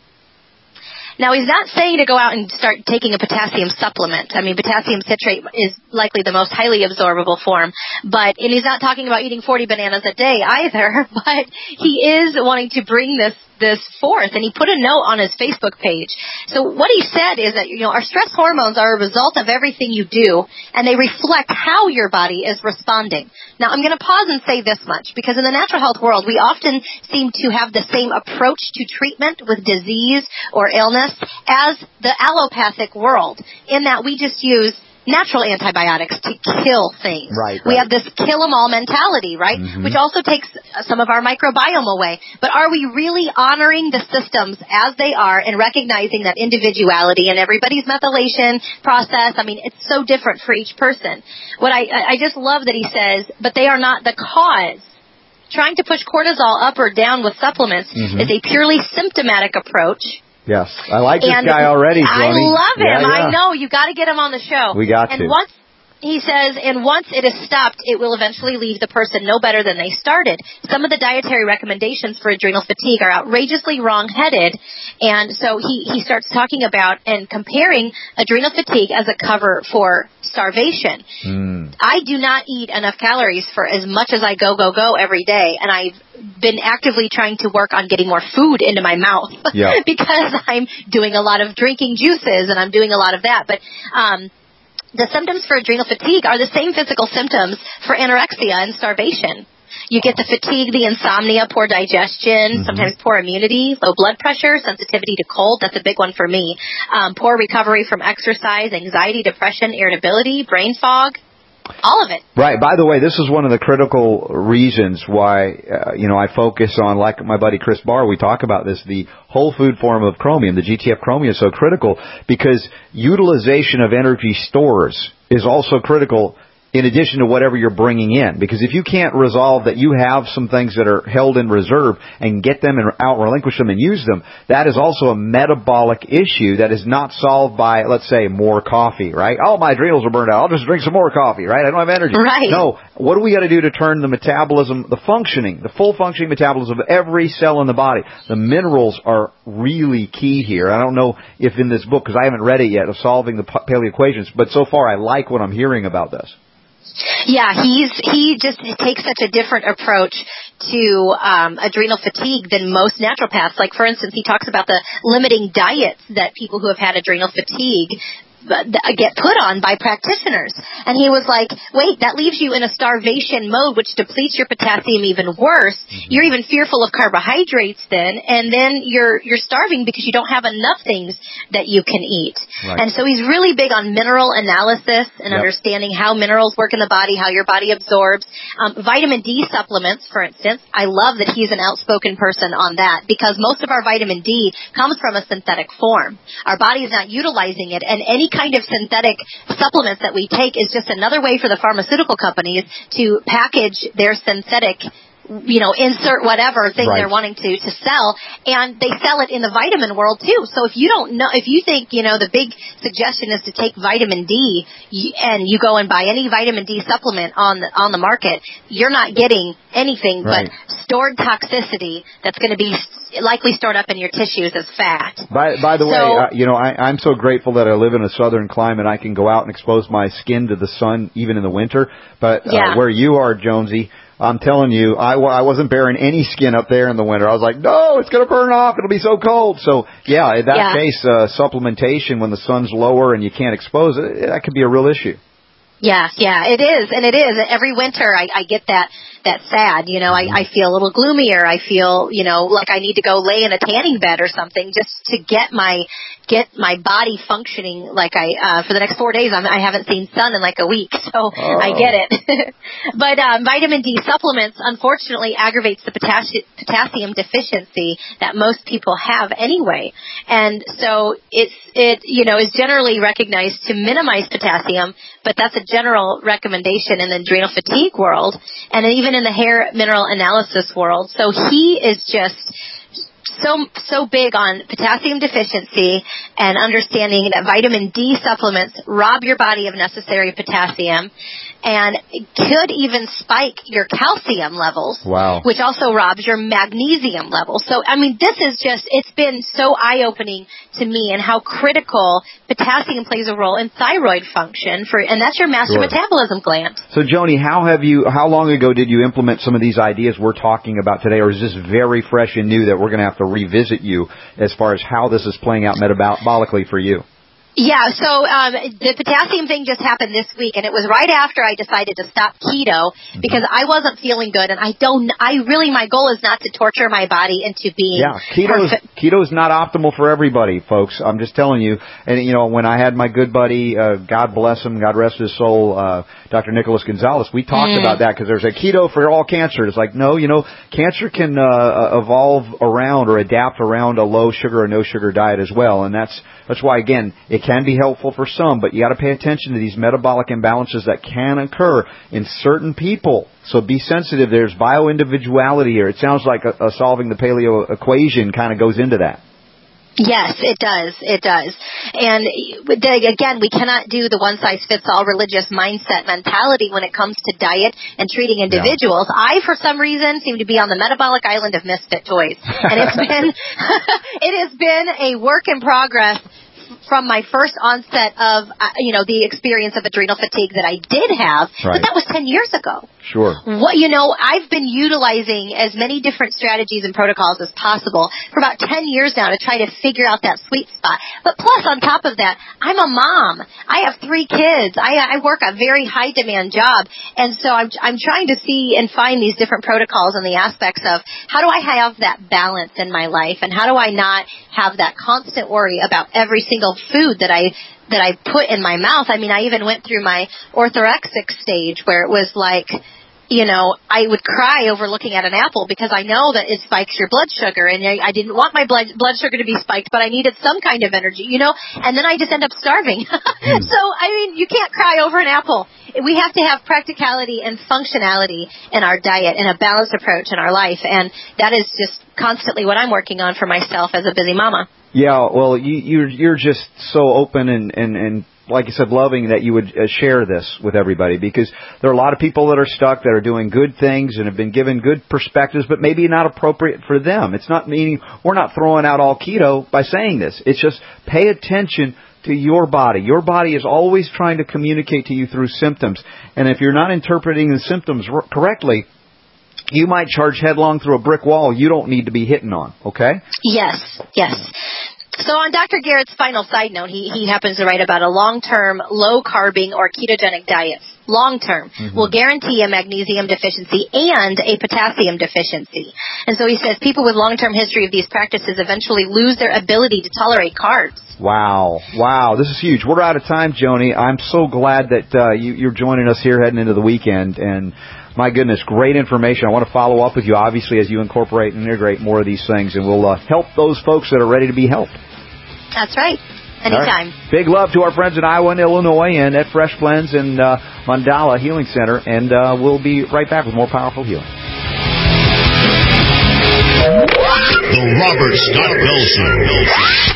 U: Now, he's not saying to go out and start taking a potassium supplement. I mean, potassium citrate is likely the most highly absorbable form, but, and he's not talking about eating forty bananas a day either, but he is wanting to bring this this forth, and he put a note on his Facebook page. So what he said is that, you know, our stress hormones are a result of everything you do, and they reflect how your body is responding. Now, I'm going to pause and say this much, because in the natural health world, we often seem to have the same approach to treatment with disease or illness as the allopathic world, in that we just use natural antibiotics to kill things.
K: Right, right.
U: We have this kill-em-all mentality, right? Mm-hmm. Which also takes some of our microbiome away. But are we really honoring the systems as they are and recognizing that individuality and everybody's methylation process, I mean, it's so different for each person. What I, I just love that he says, but they are not the cause. Trying to push cortisol up or down with supplements mm-hmm. is a purely symptomatic approach.
K: Yes, I like this
U: and
K: guy already, Joni.
U: I love him.
K: Yeah, yeah.
U: I know. You've got to get him on the show.
K: We got
U: and
K: to.
U: Once, he says, and once it is stopped, it will eventually leave the person no better than they started. Some of the dietary recommendations for adrenal fatigue are outrageously wrong-headed, and so he, he starts talking about and comparing adrenal fatigue as a cover for starvation. Mm. I do not eat enough calories for as much as I go, go, go every day, and I've been actively trying to work on getting more food into my mouth yeah. because I'm doing a lot of drinking juices and I'm doing a lot of that. But um, the symptoms for adrenal fatigue are the same physical symptoms for anorexia and starvation. You get the fatigue, the insomnia, poor digestion, mm-hmm. sometimes poor immunity, low blood pressure, sensitivity to cold. That's a big one for me. Um, poor recovery from exercise, anxiety, depression, irritability, brain fog. All of it.
K: Right. By the way, this is one of the critical reasons why, uh, you know, I focus on, like my buddy Chris Barr, we talk about this, the whole food form of chromium, the G T F chromium is so critical because utilization of energy stores is also critical in addition to whatever you're bringing in. Because if you can't resolve that you have some things that are held in reserve and get them and out, relinquish them and use them, that is also a metabolic issue that is not solved by, let's say, more coffee, right? Oh, my adrenals are burned out. I'll just drink some more coffee, right? I don't have energy.
U: Right.
K: No. What do we got to do to turn the metabolism, the functioning, the full functioning metabolism of every cell in the body? The minerals are really key here. I don't know if in this book, because I haven't read it yet, of solving the paleo equations, but so far I like what I'm hearing about this.
U: Yeah, he's he just takes such a different approach to um, adrenal fatigue than most naturopaths. Like, for instance, he talks about the limiting diets that people who have had adrenal fatigue get put on by practitioners. And he was like, wait, that leaves you in a starvation mode, which depletes your potassium even worse. Mm-hmm. You're even fearful of carbohydrates then, and then you're you're starving because you don't have enough things that you can eat. Right. And so he's really big on mineral analysis and yep. understanding how minerals work in the body, how your body absorbs. Um, vitamin D supplements, for instance, I love that he's an outspoken person on that because most of our vitamin D comes from a synthetic form. Our body is not utilizing it, and any kind of synthetic supplements that we take is just another way for the pharmaceutical companies to package their synthetic, you know, insert whatever thing right. they're wanting to, to sell, and they sell it in the vitamin world too. So if you don't know, if you think, you know, the big suggestion is to take vitamin D and you go and buy any vitamin D supplement on the, on the market, you're not getting anything right. but stored toxicity that's going to be likely stored up in your tissues as fat.
K: By, by the
U: so,
K: way, uh, you know, I, I'm so grateful that I live in a southern climate. I can go out and expose my skin to the sun even in the winter. But uh,
U: yeah.
K: where you are, Jonesy, I'm telling you, I, I wasn't bearing any skin up there in the winter. I was like, no, it's going to burn off. It'll be so cold. So, yeah, in that
U: yeah.
K: case, uh, supplementation when the sun's lower and you can't expose it, that could be a real issue.
U: Yeah, yeah, it is, and it is. Every winter I, I get that that sad, you know, I, I feel a little gloomier. I feel, you know, like I need to go lay in a tanning bed or something just to get my get my body functioning like I, uh, for the next four days I'm, I haven't seen sun in like a week, so oh. I get it. But um, vitamin D supplements, unfortunately, aggravates the potassi- potassium deficiency that most people have anyway. And so it's, it, you know, is generally recognized to minimize potassium, but that's a general recommendation in the adrenal fatigue world and even in the hair mineral analysis world. So he is just so so big on potassium deficiency and understanding that vitamin D supplements rob your body of necessary potassium and could even spike your calcium levels,
K: wow.
U: which also robs your magnesium levels. So, I mean, this is just, it's been so eye-opening to me and how critical potassium plays a role in thyroid function, for, and that's your master
K: sure.
U: metabolism gland.
K: So, Joni, how have you, how long ago did you implement some of these ideas we're talking about today, or is this very fresh and new that we're going to have to revisit you as far as how this is playing out metabolically for you?
U: Yeah, so um, the potassium thing just happened this week, and it was right after I decided to stop keto because I wasn't feeling good, and I don't. I really, my goal is not to torture my body into being
K: yeah. Keto is keto is not optimal for everybody, folks. I'm just telling you. And you know, when I had my good buddy, uh, God bless him, God rest his soul, uh, Doctor Nicholas Gonzalez, we talked mm. about that because there's a keto for all cancer. It's like no, you know, cancer can uh, evolve around or adapt around a low sugar or no sugar diet as well, and that's that's why again it can be helpful for some, but you got to pay attention to these metabolic imbalances that can occur in certain people. So be sensitive. There's bio-individuality here. It sounds like a, a solving the paleo equation kind of goes into that.
U: Yes, it does. It does. And again, we cannot do the one-size-fits-all religious mindset mentality when it comes to diet and treating individuals. Yeah. I, for some reason, seem to be on the metabolic island of misfit toys. And it's been, it has been a work in progress from my first onset of, uh, you know, the experience of adrenal fatigue that I did have, right. but that was ten years ago.
K: Sure.
U: What, you know, I've been utilizing as many different strategies and protocols as possible for about ten years now to try to figure out that sweet spot. But plus, on top of that, I'm a mom. I have three kids. I, I work a very high demand job. And so I'm, I'm trying to see and find these different protocols and the aspects of how do I have that balance in my life and how do I not have that constant worry about every single food that I that I put in my mouth. I mean, I even went through my orthorexic stage where it was like, you know, I would cry over looking at an apple because I know that it spikes your blood sugar, and I didn't want my blood blood sugar to be spiked, but I needed some kind of energy, you know, and then I just end up starving. mm. So, I mean, you can't cry over an apple. We have to have practicality and functionality in our diet and a balanced approach in our life, and that is just constantly what I'm working on for myself as a busy mama.
K: Yeah, well, you, you're you're just so open and, and, and like I said, loving that you would uh, share this with everybody, because there are a lot of people that are stuck, that are doing good things and have been given good perspectives, but maybe not appropriate for them. It's not meaning we're not throwing out all keto by saying this. It's just pay attention to your body. Your body is always trying to communicate to you through symptoms. And if you're not interpreting the symptoms r- correctly, you might charge headlong through a brick wall you don't need to be hitting on, okay?
U: Yes, yes. So on Doctor Garrett's final side note, he, he happens to write about a long-term low-carbing or ketogenic diet. Long-term mm-hmm. will guarantee a magnesium deficiency and a potassium deficiency. And so he says people with long-term history of these practices eventually lose their ability to tolerate carbs.
K: Wow. Wow. This is huge. We're out of time, Joni. I'm so glad that uh, you, you're joining us here heading into the weekend. And my goodness, great information. I want to follow up with you, obviously, as you incorporate and integrate more of these things. And we'll uh, help those folks that are ready to be helped.
U: That's right. Anytime.
K: Right. Big love to our friends in Iowa and Illinois and at Fresh Blends and uh, Mandala Healing Center. And uh, we'll be right back with more powerful healing.
C: The Robert Scott Bell Show.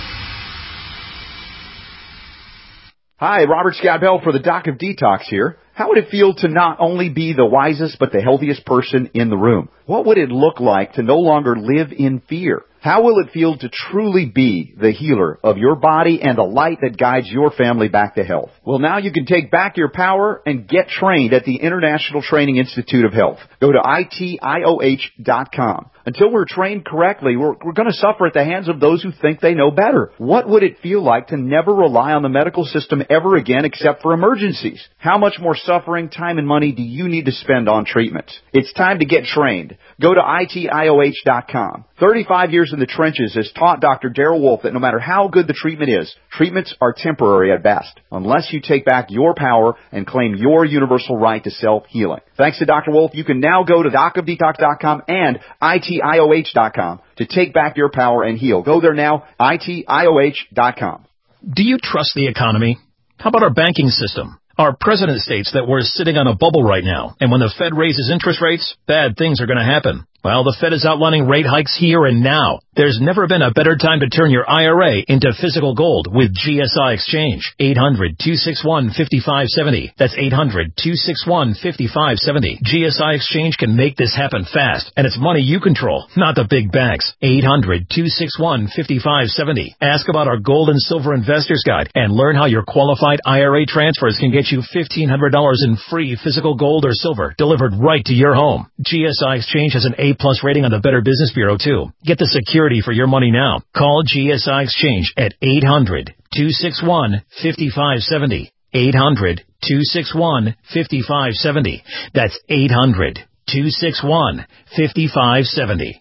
K: Hi, Robert Scott Bell for the Doc of Detox here. How would it feel to not only be the wisest but the healthiest person in the room? What would it look like to no longer live in fear? How will it feel to truly be the healer of your body and the light that guides your family back to health? Well, now you can take back your power and get trained at the International Training Institute of Health. Go to I T I O H dot com. Until we're trained correctly, we're, we're going to suffer at the hands of those who think they know better. What would it feel like to never rely on the medical system ever again except for emergencies? How much more suffering, time, and money do you need to spend on treatment? It's time to get trained. Go to I T I O H dot com. thirty-five years in the trenches has taught Doctor Darrell Wolfe that no matter how good the treatment is, treatments are temporary at best, unless you take back your power and claim your universal right to self-healing. Thanks to Doctor Wolfe, you can now go to doc of detox dot com and I T I O H dot com to take back your power and heal. Go there now, I T I O H dot com.
E: Do you trust the economy? How about our banking system? Our president states that we're sitting on a bubble right now, and when the Fed raises interest rates, bad things are going to happen. Well, the Fed is outlining rate hikes here and now. There's never been a better time to turn your I R A into physical gold with G S I Exchange. eight hundred, two six one, five five seven zero. That's eight hundred, two six one, five five seven zero. G S I Exchange can make this happen fast, and it's money you control, not the big banks. eight hundred, two six one, five five seven zero. Ask about our Gold and Silver Investors Guide and learn how your qualified I R A transfers can get you fifteen hundred dollars in free physical gold or silver delivered right to your home. G S I Exchange has an A plus rating on the Better Business Bureau, too. Get the security for your money now. Call G S I Exchange at eight hundred, two six one, five five seven zero. eight hundred, two six one, five five seven zero. That's eight hundred, two six one, five five seven zero.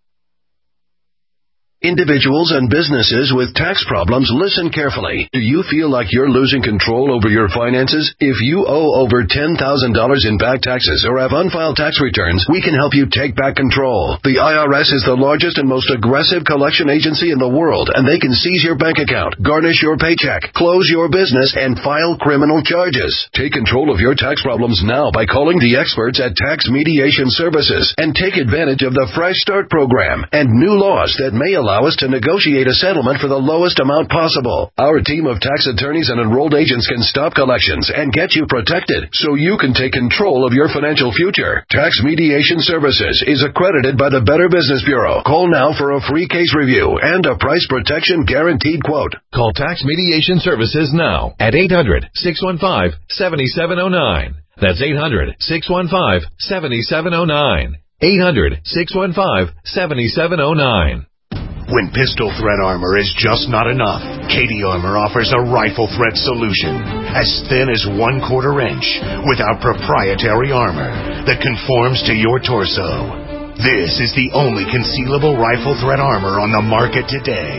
T: Individuals and businesses with tax problems, listen carefully. Do you feel like you're losing control over your finances? If you owe over ten thousand dollars in back taxes or have unfiled tax returns, we can help you take back control. The I R S is the largest and most aggressive collection agency in the world, and they can seize your bank account, garnish your paycheck, close your business, and file criminal charges. Take control of your tax problems now by calling the experts at Tax Mediation Services and take advantage of the Fresh Start program and new laws that may allow Allow us to negotiate a settlement for the lowest amount possible. Our team of tax attorneys and enrolled agents can stop collections and get you protected so you can take control of your financial future. Tax Mediation Services is accredited by the Better Business Bureau. Call now for a free case review and a price protection guaranteed quote.
P: Call Tax Mediation Services now at eight hundred, six one five, seven seven zero nine. That's eight hundred, six one five, seven seven zero nine. eight hundred, six one five, seven seven zero nine.
J: When pistol thread armor is just not enough, Katie Armor offers a rifle thread solution as thin as one quarter inch with our proprietary armor that conforms to your torso. This is the only concealable rifle thread armor on the market today.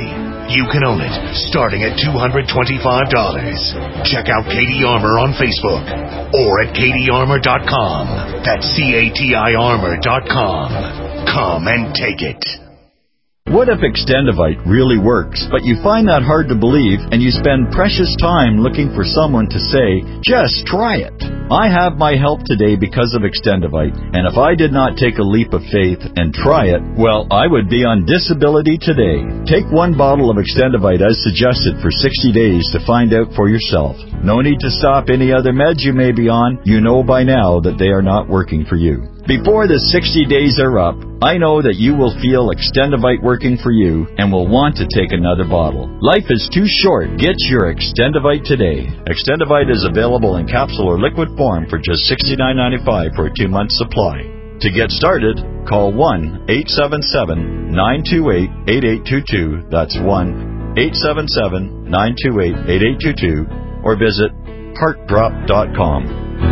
J: You can own it, starting at two hundred twenty-five dollars. Check out Katie Armour on Facebook or at katie armour dot com. That's C A T I armor dot com. Come and take it.
B: What if Extendivite really works, but you find that hard to believe and you spend precious time looking for someone to say, just try it? I have my help today because of Extendivite, and if I did not take a leap of faith and try it, well, I would be on disability today. Take one bottle of Extendivite as suggested for sixty days to find out for yourself. No need to stop any other meds you may be on. You know by now that they are not working for you. Before the sixty days are up, I know that you will feel Extendivite working for you and will want to take another bottle. Life is too short. Get your Extendivite today. Extendivite is available in capsule or liquid form for just sixty-nine ninety-five for a two-month supply. To get started, call one eight seven seven, nine two eight, eight eight two two. That's one eight seven seven, nine two eight, eight eight two two or visit heart drop dot com.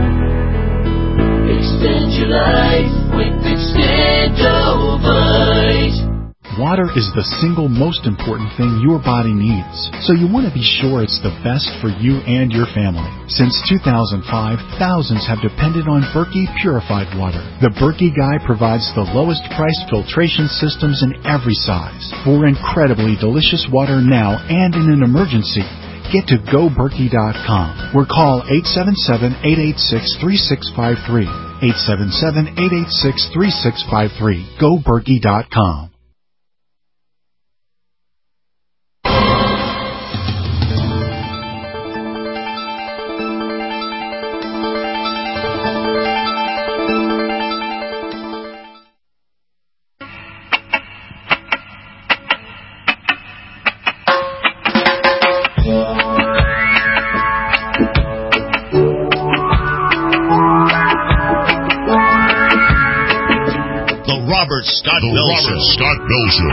F: Extend your life with Extendivite.
Q: Water is the single most important thing your body needs, so you want to be sure it's the best for you and your family. Since two thousand five, thousands have depended on Berkey purified water. The Berkey Guy provides the lowest priced filtration systems in every size. For incredibly delicious water now and in an emergency, get to go berkey dot com or call eight seven seven, eight eight six, three six five three. eight seven seven, eight eight six, three six five three. go berkey dot com.
C: Scott the Bell Robert Scott Bell Show.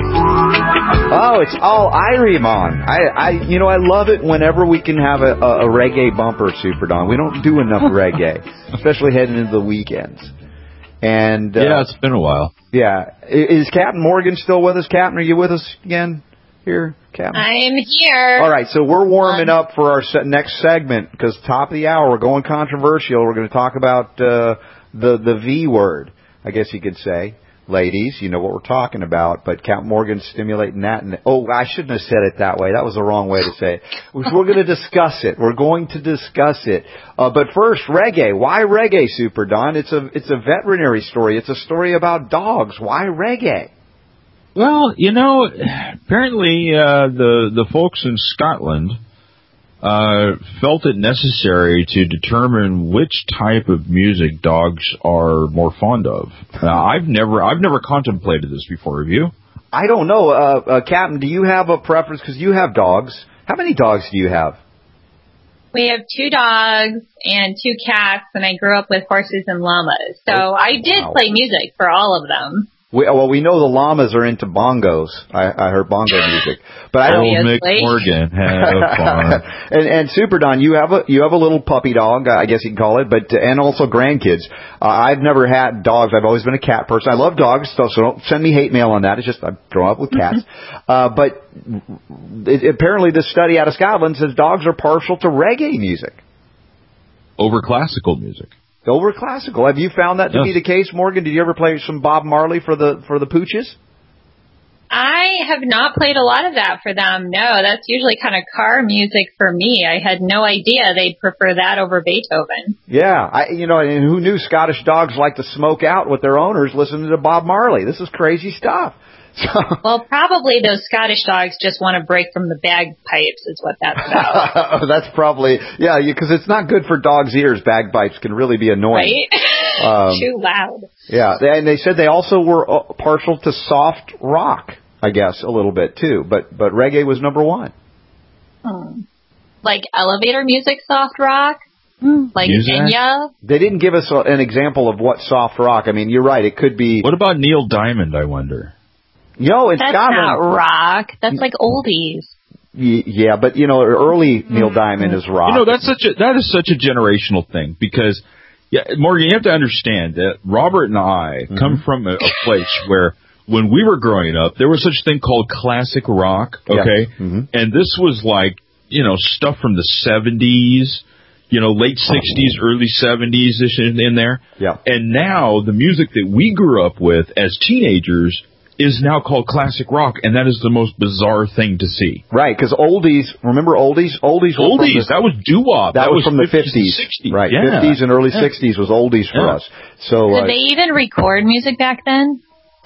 K: Oh, it's all Irie-mon. I, I, you know, I love it whenever we can have a, a, a reggae bumper, Super Don. We don't do enough reggae, especially heading into the weekends. And uh,
M: yeah, it's been a while.
K: Yeah, is Captain Morgan still with us? Captain, are you with us again here, Captain?
L: I'm here.
K: All right, so we're warming up for our se- next segment because top of the hour, we're going controversial. We're going to talk about uh, the the V word, I guess you could say. Ladies, you know what we're talking about, but Captain Morgan's stimulating that. And oh, I shouldn't have said it that way. That was the wrong way to say it. We're going to discuss it. We're going to discuss it. Uh, but first, reggae. Why reggae, Super Don? It's a it's a veterinary story. It's a story about dogs. Why reggae?
M: Well, you know, apparently uh, the the folks in Scotland uh, felt it necessary to determine which type of music dogs are more fond of. Now, I've never, I've never contemplated this before. Have you?
K: I don't know, uh, uh, Captain. Do you have a preference? Because you have dogs. How many dogs do you have?
L: We have two dogs and two cats, and I grew up with horses and llamas. So oh, I did wow. play music for all of them.
K: We, well, we know the llamas are into bongos. I, I heard bongo music, but I don't.
M: Oh, Mick Morgan, have fun.
K: and, and Super Don, you have a you have a little puppy dog, I guess you can call it, but and also grandkids. Uh, I've never had dogs. I've always been a cat person. I love dogs, so, so don't send me hate mail on that. It's just I've grown up with cats. uh, but it, apparently, this study out of Scotland says dogs are partial to reggae music
M: over classical music.
K: Over classical. Have you found that to yes. be the case, Morgan? Did you ever play some Bob Marley for the for the pooches?
L: I have not played a lot of that for them. No, that's usually kind of car music for me. I had no idea they'd prefer that over Beethoven.
K: Yeah, I you know, and who knew Scottish dogs like to smoke out with their owners listening to Bob Marley? This is crazy stuff.
L: Well, probably those Scottish dogs just want to break from the bagpipes is what that's about.
K: That's probably, yeah, because it's not good for dogs' ears. Bagpipes can really be annoying.
L: Right? Um, Too loud.
K: Yeah, and they said they also were partial to soft rock, I guess, a little bit too, but but reggae was number one.
L: Hmm. Like elevator music, soft rock? Like Enya?
K: They didn't give us an example of what soft rock. I mean, you're right, it could be...
M: What about Neil Diamond, I wonder?
K: Yo, it's
L: That's
K: Scotland.
L: not rock. That's like oldies.
K: Yeah, but you know, early Neil Diamond is rock.
M: You know, that's such a that is such a generational thing because, yeah, Morgan, you have to understand that Robert and I mm-hmm. come from a, a place where when we were growing up, there was such a thing called classic rock, okay?
K: Yeah. Mm-hmm.
M: And this was like, you know, stuff from the seventies, you know, late sixties, early seventies in, in there.
K: Yeah.
M: And now the music that we grew up with as teenagers is now called classic rock, and that is the most bizarre thing to see.
K: Right, because oldies, remember oldies? Oldies,
M: oldies.
K: The,
M: that was doo-wop.
K: That, that was, was from the
M: fifties,
K: fifties,
M: sixties.
K: Right?
M: Yeah.
K: Fifties and early
M: yeah.
K: sixties was oldies for
M: yeah.
K: us. So
L: did
K: uh,
L: they even record music back then?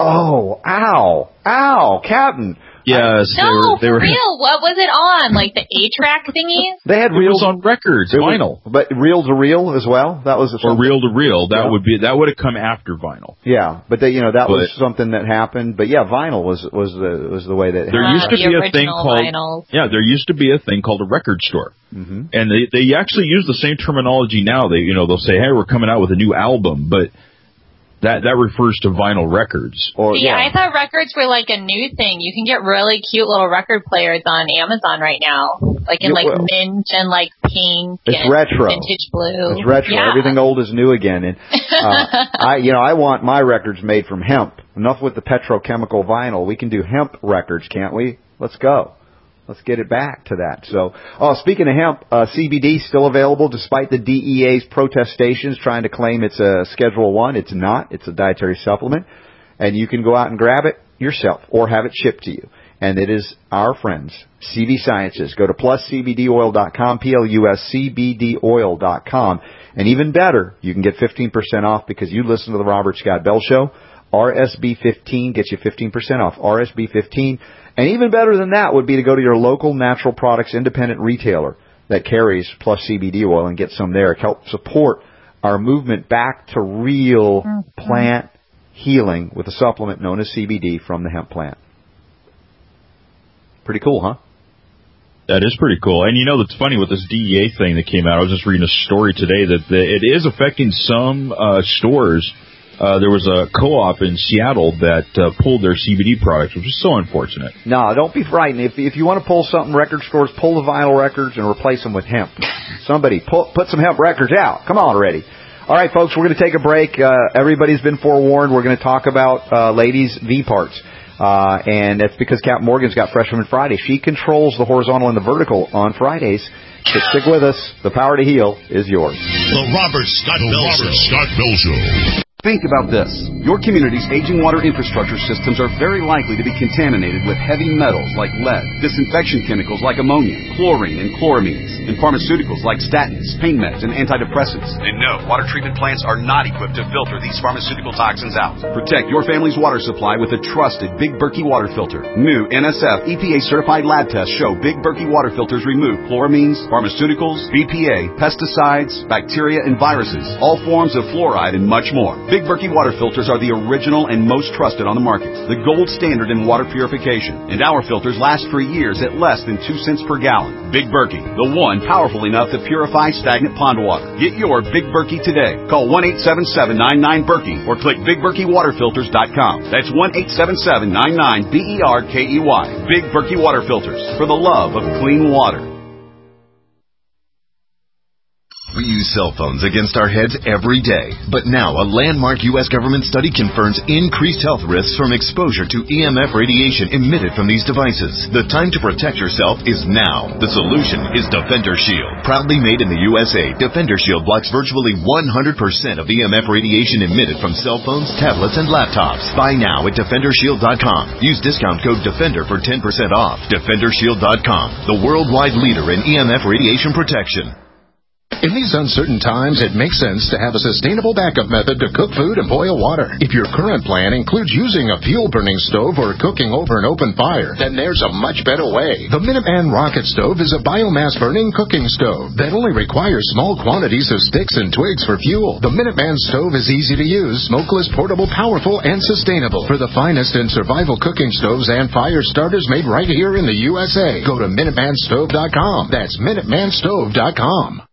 K: Oh, ow, ow, Captain.
M: Yes,
L: no,
M: they were, they
L: for
M: were,
L: real. What was it on? Like the eight-track thingies?
K: They had reels
M: on records, vinyl,
K: was, but reel to reel as well. That was a
M: or reel to reel. That
K: yeah.
M: would be that would have come after vinyl.
K: Yeah, but they, you know that
M: but,
K: was something that happened. But yeah, vinyl was was the was the way that
M: there
K: happened.
M: used to
L: the
M: be a thing called
L: vinyls.
M: yeah. There used to be a thing called a record store,
K: mm-hmm.
M: and they they actually use the same terminology now. They you know they'll say, hey, we're coming out with a new album, but That that refers to vinyl records.
K: Or,
L: See, yeah. I thought records were like a new thing. You can get really cute little record players on Amazon right now, like in
K: yeah,
L: like
K: well,
L: mint and like pink
K: it's
L: and
K: retro.
L: vintage blue.
K: It's retro.
L: Yeah.
K: Everything old is new again. And uh, I, you know, I want my records made from hemp. Enough with the petrochemical vinyl. We can do hemp records, can't we? Let's go. Let's get it back to that. So, oh, speaking of hemp, uh, C B D still available despite the D E A's protestations trying to claim it's a Schedule One. It's not. It's a dietary supplement, and you can go out and grab it yourself or have it shipped to you. And it is our friends, C V Sciences. Go to plus c b d oil dot com, P L U S C B D oil dot com, and even better, you can get fifteen percent off because you listen to the Robert Scott Bell Show. R S B fifteen gets you fifteen percent off. R S B fifteen. And even better than that would be to go to your local natural products independent retailer that carries Plus C B D oil and get some there. Help support our movement back to real mm-hmm. plant healing with a supplement known as C B D from the hemp plant. Pretty cool, huh?
M: That is pretty cool. And you know, that's funny with this D E A thing that came out. I was just reading a story today that the, it is affecting some uh, stores. Uh, there was a co-op in Seattle that uh, pulled their C B D products, which is so unfortunate.
K: No, don't be frightened. If if you want to pull something, record stores, pull the vinyl records and replace them with hemp. Somebody pull, put some hemp records out. Come on already. All right, folks, we're going to take a break. Uh, everybody's been forewarned. We're going to talk about uh, ladies' V parts. Uh, and that's because Captain Morgan's got Freshman Friday. She controls the horizontal and the vertical on Fridays. So stick with us. The power to heal is yours.
C: The Robert Scott Bell Show. Robert Scott Bell Show.
D: Think about this. Your community's aging water infrastructure systems are very likely to be contaminated with heavy metals like lead, disinfection chemicals like ammonia, chlorine and chloramines, and pharmaceuticals like statins, pain meds, and antidepressants. And no, water treatment plants are not equipped to filter these pharmaceutical toxins out. Protect your family's water supply with a trusted Big Berkey water filter. New N S F E P A-certified lab tests show Big Berkey water filters remove chloramines, pharmaceuticals, B P A, pesticides, bacteria, and viruses, all forms of fluoride, and much more. Big Berkey water filters are the original and most trusted on the market, the gold standard in water purification. And our filters last for years at less than two cents per gallon. Big Berkey, the one powerful enough to purify stagnant pond water. Get your Big Berkey today. Call one eight seven seven, nine nine, Berkey or click big berkey water filters dot com. That's one eight seven seven, nine nine, B E R K E Y. Big Berkey water filters, for the love of clean water.
I: We use cell phones against our heads every day. But now, a landmark U S government study confirms increased health risks from exposure to E M F radiation emitted from these devices. The time to protect yourself is now. The solution is Defender Shield. Proudly made in the U S A, Defender Shield blocks virtually one hundred percent of E M F radiation emitted from cell phones, tablets, and laptops. Buy now at defender shield dot com. Use discount code DEFENDER for ten percent off. defender shield dot com, the worldwide leader in E M F radiation protection.
T: In these uncertain times, it makes sense to have a sustainable backup method to cook food and boil water. If your current plan includes using a fuel-burning stove or cooking over an open fire, then there's a much better way. The Minuteman Rocket Stove is a biomass-burning cooking stove that only requires small quantities of sticks and twigs for fuel. The Minuteman Stove is easy to use, smokeless, portable, powerful, and sustainable. For the finest in survival cooking stoves and fire starters made right here in the U S A, go to minuteman stove dot com. That's minuteman stove dot com.